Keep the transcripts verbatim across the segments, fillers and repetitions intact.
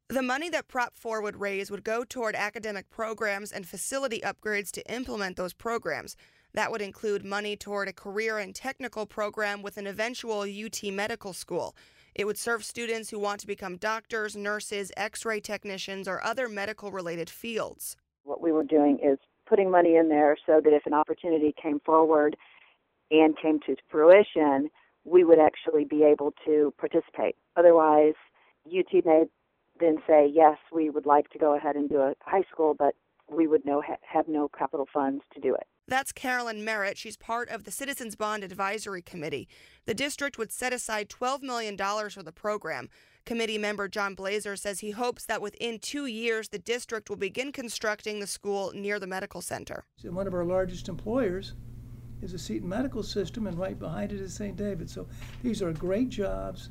The money that Prop four would raise would go toward academic programs and facility upgrades to implement those programs. That would include money toward a career and technical program with an eventual U T medical school. It would serve students who want to become doctors, nurses, x-ray technicians, or other medical-related fields. What we were doing is putting money in there so that if an opportunity came forward and came to fruition, we would actually be able to participate. Otherwise, U T may then say, yes, we would like to go ahead and do a high school, but we would no, ha- have no capital funds to do it. That's Carolyn Merritt. She's part of the Citizens Bond Advisory Committee. The district would set aside twelve million dollars for the program. Committee member John Blazer says he hopes that within two years, the district will begin constructing the school near the medical center. One of our largest employers is the Seton Medical System, and right behind it is Saint David. So these are great jobs,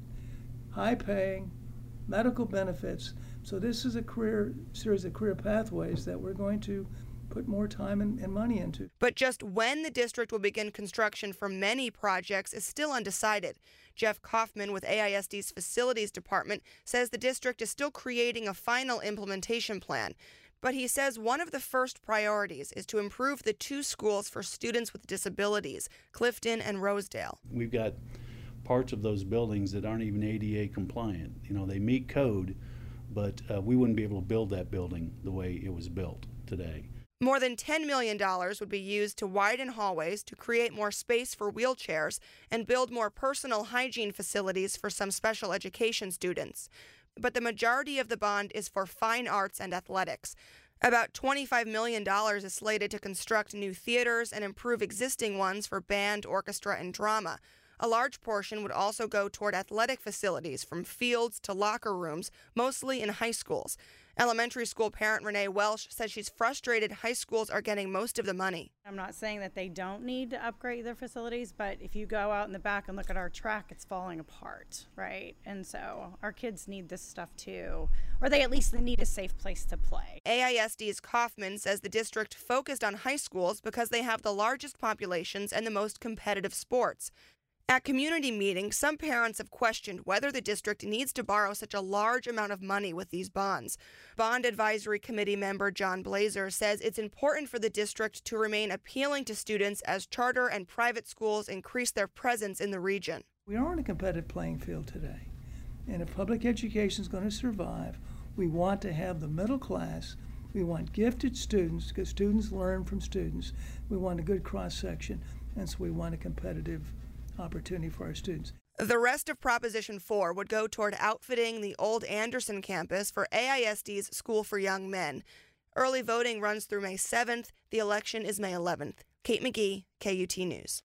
high-paying, medical benefits. So this is a career series of career pathways that we're going to put more time and, and money into. But just when the district will begin construction for many projects is still undecided. Jeff Kaufman with A I S D's Facilities Department says the district is still creating a final implementation plan. But he says one of the first priorities is to improve the two schools for students with disabilities, Clifton and Rosedale. We've got parts of those buildings that aren't even A D A compliant. You know, they meet code, but uh, we wouldn't be able to build that building the way it was built today. More than ten million dollars would be used to widen hallways, to create more space for wheelchairs, and build more personal hygiene facilities for some special education students. But the majority of the bond is for fine arts and athletics. About twenty-five million dollars is slated to construct new theaters and improve existing ones for band, orchestra, and drama. A large portion would also go toward athletic facilities, from fields to locker rooms, mostly in high schools. Elementary school parent Renee Welsh says she's frustrated high schools are getting most of the money. I'm not saying that they don't need to upgrade their facilities, but if you go out in the back and look at our track, it's falling apart, right? And so our kids need this stuff too, or they at least need a safe place to play. A I S D's Kaufman says the district focused on high schools because they have the largest populations and the most competitive sports. At community meetings, some parents have questioned whether the district needs to borrow such a large amount of money with these bonds. Bond Advisory Committee member John Blazer says it's important for the district to remain appealing to students as charter and private schools increase their presence in the region. We are on a competitive playing field today, and if public education is going to survive, we want to have the middle class. We want gifted students, because students learn from students. We want a good cross-section, and so we want a competitive opportunity for our students. The rest of Proposition four would go toward outfitting the old Anderson campus for A I S D's School for Young Men. Early voting runs through May seventh. The election is May eleventh. Kate McGee, K U T News.